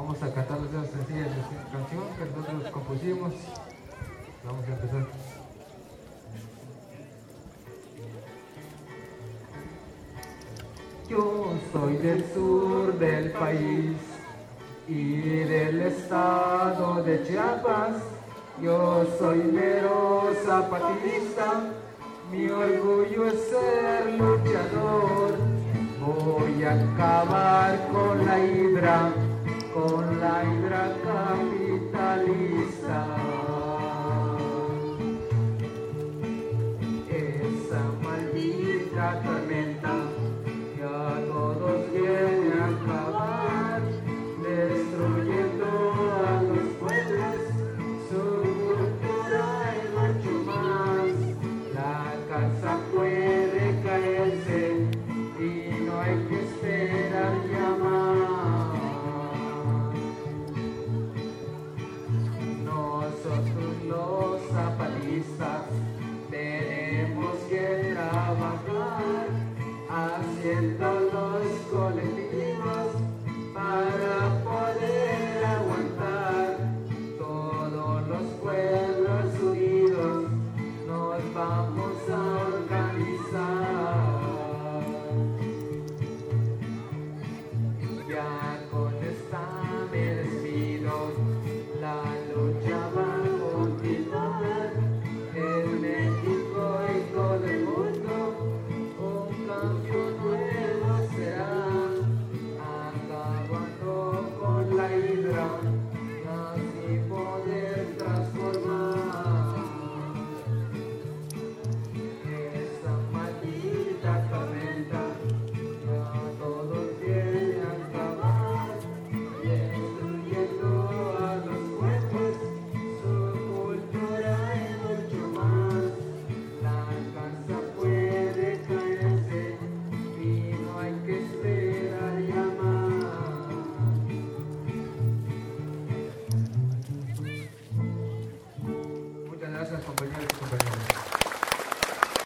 Vamos a cantar esa sencilla canción que nosotros compusimos. Vamos a empezar. Yo soy del sur del país y del estado de Chiapas. Yo soy mero zapatista, mi orgullo es ser luchador. Voy a acabar con la hidra